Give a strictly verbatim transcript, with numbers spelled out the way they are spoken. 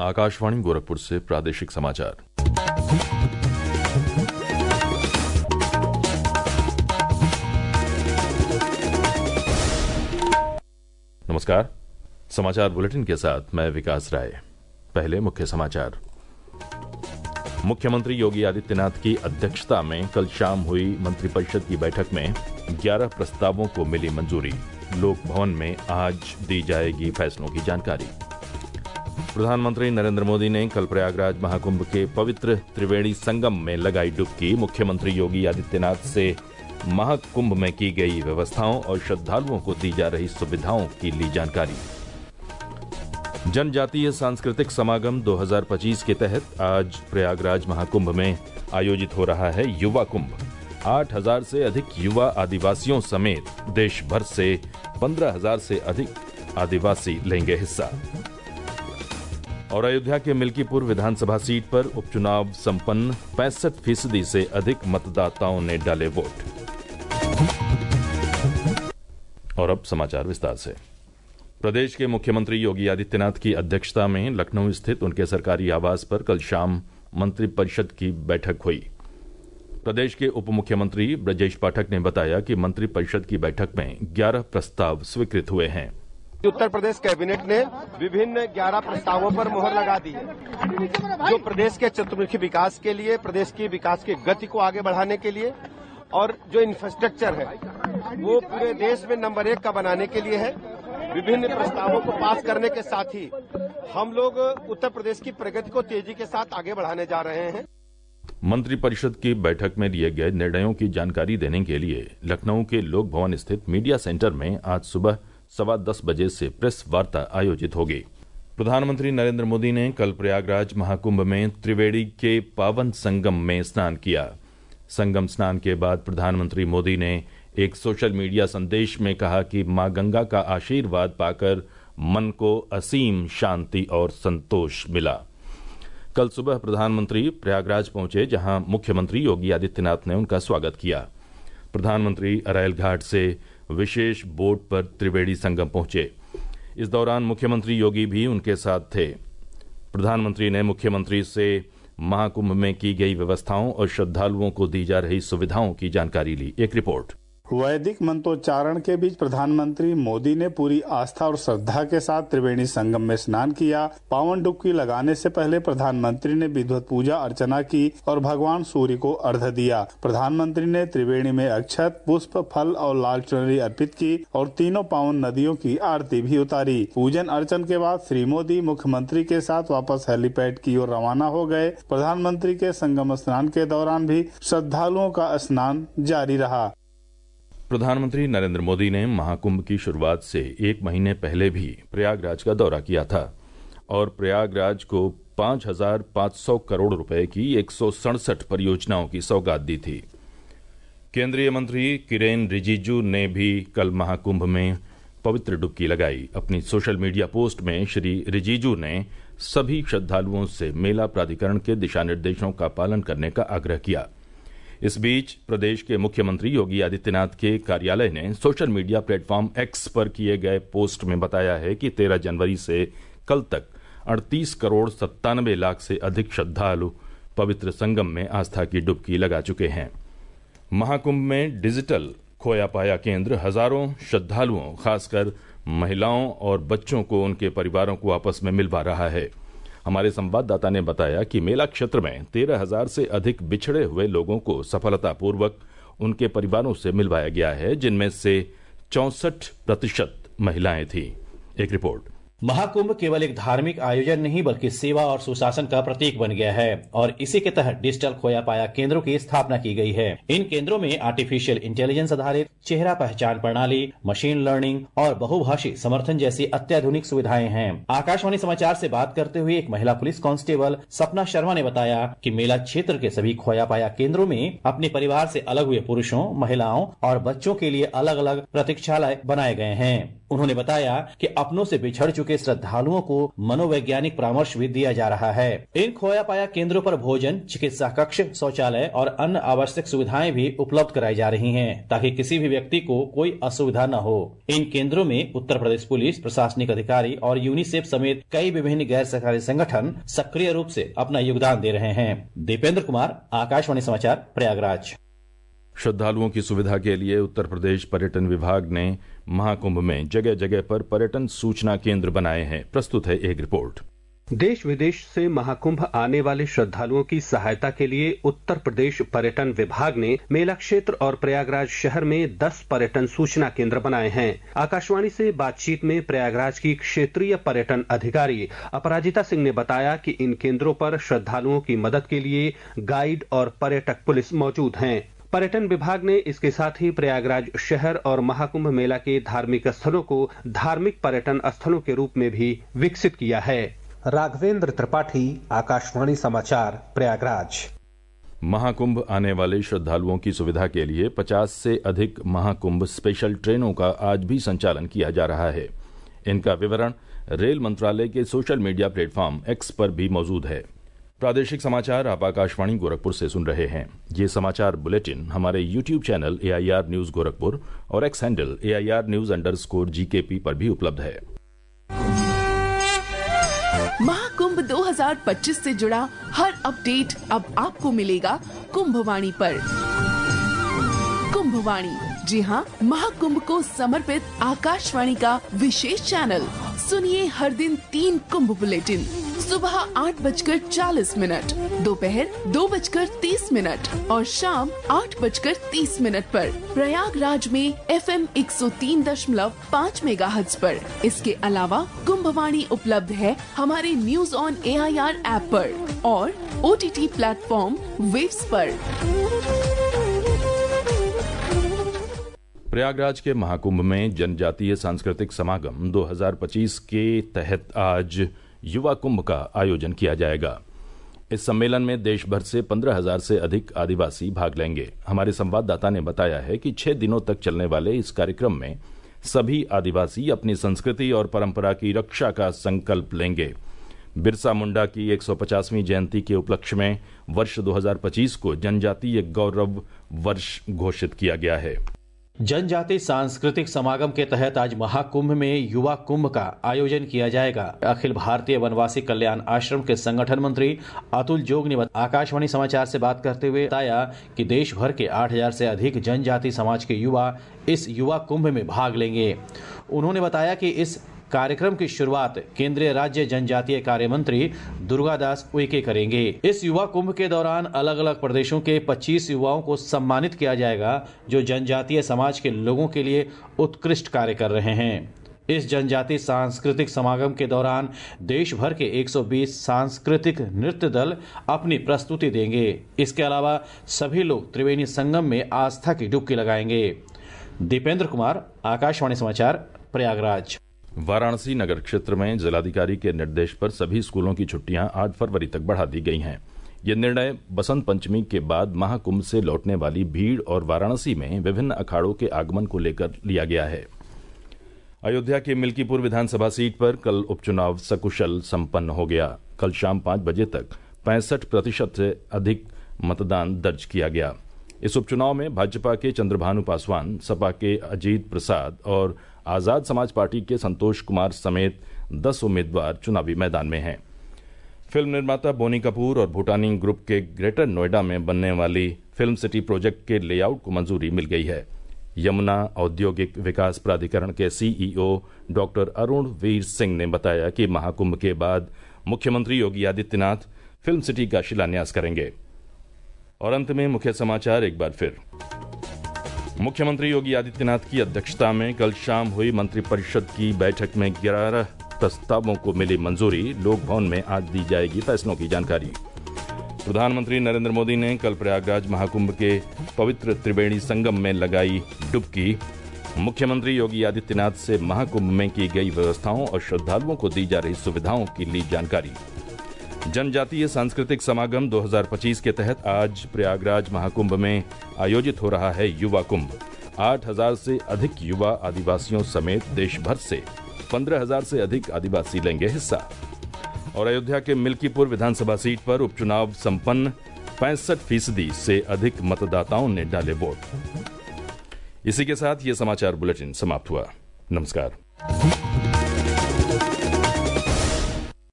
आकाशवाणी गोरखपुर से प्रादेशिक समाचार। नमस्कार। समाचार बुलेटिन के साथ मैं विकास राय। पहले मुख्य समाचार। मुख्यमंत्री योगी आदित्यनाथ की अध्यक्षता में कल शाम हुई मंत्रिपरिषद की बैठक में ग्यारह प्रस्तावों को मिली मंजूरी। लोक भवन में आज दी जाएगी फैसलों की जानकारी। प्रधानमंत्री नरेंद्र मोदी ने कल प्रयागराज महाकुंभ के पवित्र त्रिवेणी संगम में लगाई डुबकी। मुख्यमंत्री योगी आदित्यनाथ से महाकुंभ में की गई व्यवस्थाओं और श्रद्धालुओं को दी जा रही सुविधाओं की ली जानकारी। जनजातीय सांस्कृतिक समागम दो हज़ार पच्चीस के तहत आज प्रयागराज महाकुंभ में आयोजित हो रहा है युवा कुंभ। आठ हजार से अधिक युवा आदिवासियों समेत देश भर से पंद्रह हजार से अधिक आदिवासी लेंगे हिस्सा। और अयोध्या के मिल्कीपुर विधानसभा सीट पर उपचुनाव संपन्न, पैंसठ फीसदी से अधिक मतदाताओं ने डाले वोट। और अब समाचार विस्तार से। प्रदेश के मुख्यमंत्री योगी आदित्यनाथ की अध्यक्षता में लखनऊ स्थित उनके सरकारी आवास पर कल शाम मंत्रिपरिषद की बैठक हुई। प्रदेश के उप मुख्यमंत्री ब्रजेश पाठक ने बताया कि मंत्रिपरिषद की बैठक में ग्यारह प्रस्ताव स्वीकृत हुए हैं। उत्तर प्रदेश कैबिनेट ने विभिन्न ग्यारह प्रस्तावों पर मुहर लगा दी है, जो प्रदेश के चतुर्मुखी विकास के लिए, प्रदेश की विकास की गति को आगे बढ़ाने के लिए और जो इंफ्रास्ट्रक्चर है वो पूरे देश में नंबर एक का बनाने के लिए है। विभिन्न प्रस्तावों को पास करने के साथ ही हम लोग उत्तर प्रदेश की प्रगति को तेजी के साथ आगे बढ़ाने जा रहे हैं। मंत्रिपरिषद की बैठक में लिए गए निर्णयों की जानकारी देने के लिए लखनऊ के लोक भवन स्थित मीडिया सेंटर में आज सुबह सवा दस बजे से प्रेस वार्ता आयोजित होगी। प्रधानमंत्री नरेंद्र मोदी ने कल प्रयागराज महाकुंभ में त्रिवेणी के पावन संगम में स्नान किया। संगम स्नान के बाद प्रधानमंत्री मोदी ने एक सोशल मीडिया संदेश में कहा कि मां गंगा का आशीर्वाद पाकर मन को असीम शांति और संतोष मिला। कल सुबह प्रधानमंत्री प्रयागराज पहुंचे, जहां मुख्यमंत्री योगी आदित्यनाथ ने उनका स्वागत किया। प्रधानमंत्री अरैल घाट से विशेष बोट पर त्रिवेणी संगम पहुंचे। इस दौरान मुख्यमंत्री योगी भी उनके साथ थे। प्रधानमंत्री ने मुख्यमंत्री से महाकुंभ में की गई व्यवस्थाओं और श्रद्धालुओं को दी जा रही सुविधाओं की जानकारी ली। एक रिपोर्ट। वैदिक मंत्रोच्चारण के बीच प्रधानमंत्री मोदी ने पूरी आस्था और श्रद्धा के साथ त्रिवेणी संगम में स्नान किया। पावन डुबकी लगाने से पहले प्रधानमंत्री ने विधिवत पूजा अर्चना की और भगवान सूर्य को अर्घ्य दिया। प्रधानमंत्री ने त्रिवेणी में अक्षत, पुष्प, फल और लाल चुनरी अर्पित की और तीनों पावन नदियों की आरती भी उतारी। पूजन अर्चन के बाद श्री मोदी मुख्यमंत्री के साथ वापस हेलीपैड की ओर रवाना हो गए। प्रधानमंत्री के संगम स्नान के दौरान भी श्रद्धालुओं का स्नान जारी रहा। प्रधानमंत्री नरेंद्र मोदी ने महाकुंभ की शुरुआत से एक महीने पहले भी प्रयागराज का दौरा किया था और प्रयागराज को पांच हजार पांच सौ करोड़ रुपए की एक सौ सड़सठ परियोजनाओं की सौगात दी थी। केंद्रीय मंत्री किरेन रिजिजू ने भी कल महाकुंभ में पवित्र डुबकी लगाई। अपनी सोशल मीडिया पोस्ट में श्री रिजिजू ने सभी श्रद्धालुओं से मेला प्राधिकरण के दिशा निर्देशों का पालन करने का आग्रह किया। इस बीच प्रदेश के मुख्यमंत्री योगी आदित्यनाथ के कार्यालय ने सोशल मीडिया प्लेटफॉर्म एक्स पर किए गए पोस्ट में बताया है कि तेरह जनवरी से कल तक अड़तीस करोड़ सत्तानवे लाख से अधिक श्रद्धालु पवित्र संगम में आस्था की डुबकी लगा चुके हैं। महाकुंभ में डिजिटल खोया पाया केंद्र हजारों श्रद्धालुओं, खासकर महिलाओं और बच्चों को उनके परिवारों को आपस में मिलवा रहा है। हमारे संवाददाता ने बताया कि मेला क्षेत्र में तेरह हजार से अधिक बिछड़े हुए लोगों को सफलतापूर्वक उनके परिवारों से मिलवाया गया है, जिनमें से चौसठ प्रतिशत महिलाएं थीं। एक रिपोर्ट। महाकुंभ केवल एक धार्मिक आयोजन नहीं बल्कि सेवा और सुशासन का प्रतीक बन गया है और इसी के तहत डिजिटल खोया पाया केंद्रों की स्थापना की गई है। इन केंद्रों में आर्टिफिशियल इंटेलिजेंस आधारित चेहरा पहचान प्रणाली, मशीन लर्निंग और बहुभाषी समर्थन जैसी अत्याधुनिक सुविधाएं हैं। आकाशवाणी समाचार से बात करते हुए एक महिला पुलिस कांस्टेबल सपना शर्मा ने बताया कि मेला क्षेत्र के सभी खोया पाया केंद्रों में अपने परिवार से अलग हुए पुरुषों, महिलाओं और बच्चों के लिए अलग अलग प्रतीक्षालय बनाए गए हैं। उन्होंने बताया कि अपनों से बिछड़ चुके श्रद्धालुओं को मनोवैज्ञानिक परामर्श भी दिया जा रहा है। इन खोया पाया केंद्रों पर भोजन, चिकित्सा कक्ष, शौचालय और अन्य आवश्यक सुविधाएं भी उपलब्ध कराई जा रही हैं, ताकि किसी भी व्यक्ति को कोई असुविधा न हो। इन केंद्रों में उत्तर प्रदेश पुलिस, प्रशासनिक अधिकारी और यूनिसेफ समेत कई विभिन्न गैर सरकारी संगठन सक्रिय रूप से अपना योगदान दे रहे हैं। दीपेंद्र कुमार, आकाशवाणी समाचार, प्रयागराज। श्रद्धालुओं की सुविधा के लिए उत्तर प्रदेश पर्यटन विभाग ने महाकुंभ में जगह जगह पर पर्यटन सूचना केंद्र बनाए हैं। प्रस्तुत है एक रिपोर्ट। देश विदेश से महाकुंभ आने वाले श्रद्धालुओं की सहायता के लिए उत्तर प्रदेश पर्यटन विभाग ने मेला क्षेत्र और प्रयागराज शहर में दस पर्यटन सूचना केंद्र बनाए हैं। आकाशवाणी से बातचीत में प्रयागराज की क्षेत्रीय पर्यटन अधिकारी अपराजिता सिंह ने बताया कि इन केंद्रों पर श्रद्धालुओं की मदद के लिए गाइड और पर्यटक पुलिस मौजूद हैं। पर्यटन विभाग ने इसके साथ ही प्रयागराज शहर और महाकुंभ मेला के धार्मिक स्थलों को धार्मिक पर्यटन स्थलों के रूप में भी विकसित किया है। राघवेंद्र त्रिपाठी, आकाशवाणी समाचार, प्रयागराज। महाकुंभ आने वाले श्रद्धालुओं की सुविधा के लिए पचास से अधिक महाकुंभ स्पेशल ट्रेनों का आज भी संचालन किया जा रहा है। इनका विवरण रेल मंत्रालय के सोशल मीडिया प्लेटफॉर्म एक्स पर भी मौजूद है। प्रादेशिक समाचार आप आकाशवाणी गोरखपुर से सुन रहे हैं। ये समाचार बुलेटिन हमारे YouTube channel A I R news Gorakhpur और X handle A I R news underscore G K P पर भी उपलब्ध है। महाकुंभ दो हज़ार पच्चीस से जुड़ा हर अपडेट अब आपको मिलेगा कुंभवाणी पर। कुंभवाणी, जी हाँ, महाकुंभ को समर्पित आकाशवाणी का विशेष चैनल। सुनिए हर दिन तीन कुंभ बुलेटिन, सुबह आठ बजकर चालीस मिनट, दोपहर दो बजकर तीस मिनट और शाम आठ बजकर तीस मिनट पर प्रयागराज में एफ एम एक सौ तीन दशमलव पाँच मेगाहर्ट्ज पर। इसके अलावा कुंभवाणी उपलब्ध है हमारे news on A I R app पर और O T T platform waves पर। प्रयागराज के महाकुंभ में जनजातीय सांस्कृतिक समागम दो हज़ार पच्चीस के तहत आज युवा कुंभ का आयोजन किया जाएगा। इस सम्मेलन में देश भर से पंद्रह हजार से अधिक आदिवासी भाग लेंगे। हमारे संवाददाता ने बताया है कि छह दिनों तक चलने वाले इस कार्यक्रम में सभी आदिवासी अपनी संस्कृति और परंपरा की रक्षा का संकल्प लेंगे। बिरसा मुंडा की एक सौ पचासवीं जयंती के उपलक्ष्य में वर्ष दो हज़ार पच्चीस को जनजातीय गौरव वर्ष घोषित किया गया है। जनजाति सांस्कृतिक समागम के तहत आज महाकुंभ में युवा कुंभ का आयोजन किया जाएगा। अखिल भारतीय वनवासी कल्याण आश्रम के संगठन मंत्री अतुल जोग ने आकाशवाणी समाचार से बात करते हुए बताया कि देश भर के आठ हजार से अधिक जनजाति समाज के युवा इस युवा कुंभ में भाग लेंगे। उन्होंने बताया कि इस कार्यक्रम की शुरुआत केंद्रीय राज्य जनजातीय कार्य मंत्री दुर्गादास उइके करेंगे। इस युवा कुंभ के दौरान अलग अलग प्रदेशों के पच्चीस युवाओं को सम्मानित किया जाएगा जो जनजातीय समाज के लोगों के लिए उत्कृष्ट कार्य कर रहे हैं। इस जनजातीय सांस्कृतिक समागम के दौरान देश भर के एक सौ बीस सांस्कृतिक नृत्य दल अपनी प्रस्तुति देंगे। इसके अलावा सभी लोग त्रिवेणी संगम में आस्था की डुबकी लगाएंगे। दीपेंद्र कुमार, आकाशवाणी समाचार, प्रयागराज। वाराणसी नगर क्षेत्र में जिलाधिकारी के निर्देश पर सभी स्कूलों की छुट्टियां आठ फरवरी तक बढ़ा दी गई हैं। ये निर्णय बसंत पंचमी के बाद महाकुंभ से लौटने वाली भीड़ और वाराणसी में विभिन्न अखाड़ों के आगमन को लेकर लिया गया है। अयोध्या के मिल्कीपुर विधानसभा सीट पर कल उपचुनाव सकुशल संपन्न हो गया। कल शाम पांच बजे तक पैंसठ प्रतिशत से अधिक मतदान दर्ज किया गया। इस उपचुनाव में भाजपा के चंद्रभानु पासवान, सपा के अजीत प्रसाद और आजाद समाज पार्टी के संतोष कुमार समेत दस उम्मीदवार चुनावी मैदान में हैं। फिल्म निर्माता बोनी कपूर और भूटानी ग्रुप के ग्रेटर नोएडा में बनने वाली फिल्म सिटी प्रोजेक्ट के लेआउट को मंजूरी मिल गई है। यमुना औद्योगिक विकास प्राधिकरण के C E O doctor Arun Vir Singh ने बताया कि महाकुंभ के बाद मुख्यमंत्री योगी आदित्यनाथ फिल्म सिटी का शिलान्यास करेंगे। और अंत में मुख्य समाचार एक बार फिर। मुख्यमंत्री योगी आदित्यनाथ की अध्यक्षता में कल शाम हुई मंत्रिपरिषद की बैठक में ग्यारह प्रस्तावों को मिली मंजूरी। लोक भवन में आज दी जाएगी फैसलों की जानकारी। प्रधानमंत्री नरेंद्र मोदी ने कल प्रयागराज महाकुंभ के पवित्र त्रिवेणी संगम में लगाई डुबकी। मुख्यमंत्री योगी आदित्यनाथ से महाकुंभ में की गई व्यवस्थाओं और श्रद्धालुओं को दी जा रही सुविधाओं की ली जानकारी। जनजातीय सांस्कृतिक समागम दो हज़ार पच्चीस के तहत आज प्रयागराज महाकुंभ में आयोजित हो रहा है युवा कुंभ। आठ हजार से अधिक युवा आदिवासियों समेत देश भर से पंद्रह हजार से अधिक आदिवासी लेंगे हिस्सा। और अयोध्या के मिल्कीपुर विधानसभा सीट पर उपचुनाव संपन्न, पैंसठ फीसदी से अधिक मतदाताओं ने डाले वोट। इसी के साथ ये समाचार बुलेटिन समाप्त हुआ। नमस्कार।